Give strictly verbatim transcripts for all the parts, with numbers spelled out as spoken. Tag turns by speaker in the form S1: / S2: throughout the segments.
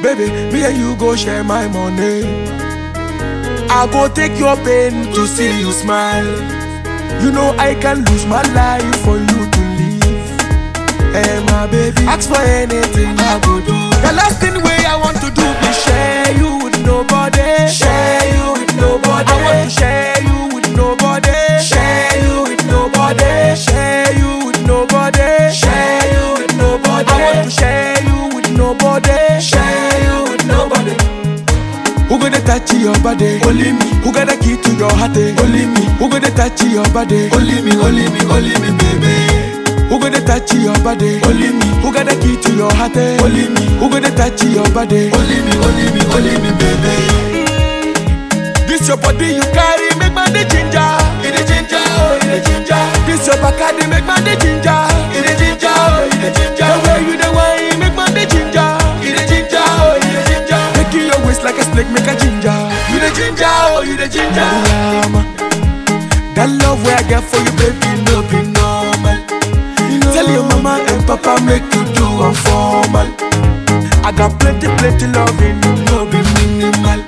S1: Baby, me and you go share my money. I go take your pain to see you smile. You know I can lose my life for you to live. Hey my baby, ask for anything I go do. The last thing way I want to do is share you with nobody. Share you with nobody. I want to share you with nobody. Share you with nobody. Share you with nobody. Share you with nobody. I want to share you with nobody. Share you with nobody. Who gonna touch your body? Only me. Who got the key to your heart? Only me. Who gonna touch your body? Only me, only me, only me, baby. Who gonna touch your body? Only me. Who got the key to your heart? Only me. Who gonna touch your body? Only me, only me, only me, baby. This your body you carry, make my the ginger. It a ginger, oh, it a ginger. This your Bacardi, make my the ginger. It a ginger, oh, it a ginger. The way you the wine, make my the ginger. It a ginger, oh, it a ginger. Making your waist like a snake, make a ginger. You the ginger, oh, you the ginger. Yeah, that love where I get for you, baby, no be normal. Tell your mama and papa make you do a formal. I got plenty, plenty loving, no be minimal.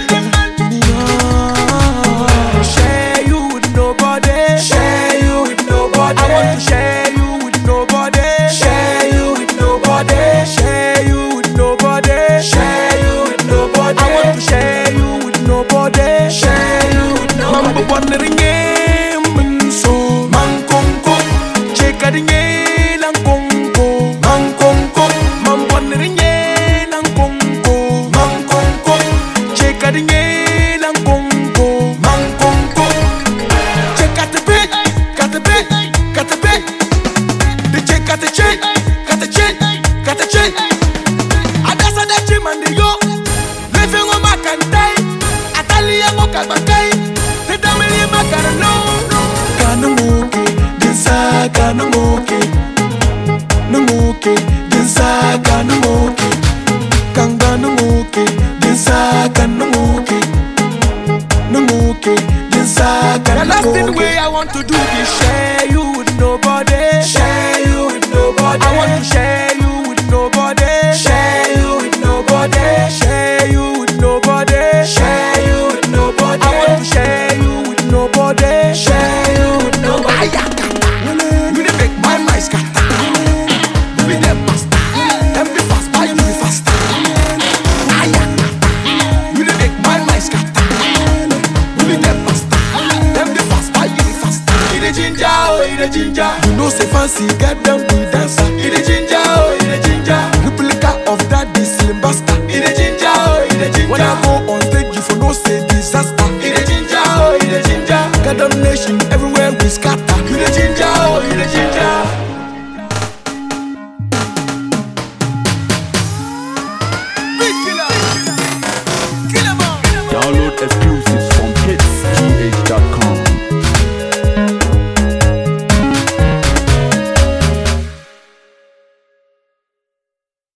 S1: Share you with nobody. Share you with nobody. I want to share you with nobody. Share you with nobody. Share you with nobody. Share you with nobody. I want to share you with nobody. Share you with nobody. Mambo wondering game so man konko chekadinge. Namuke, namuke, dinsa namuke, kanga namuke, dinsa namuke, namuke, dinsa namuke. The last thing way I want to do is share you with nobody. Share you with nobody. I want to share you with nobody. Share you with nobody. Share you with nobody. Share you with nobody. I want to share you with nobody. Share you with nobody. Ginger, you know say fancy, get them the dancer. It a ginger, oh, it a ginger. Replica of that this slim bastard. It a ginger, oh, it a ginger. When I go on stage, you for no say disaster. It a ginger, oh, it a ginger. Got them nation everywhere we scatter.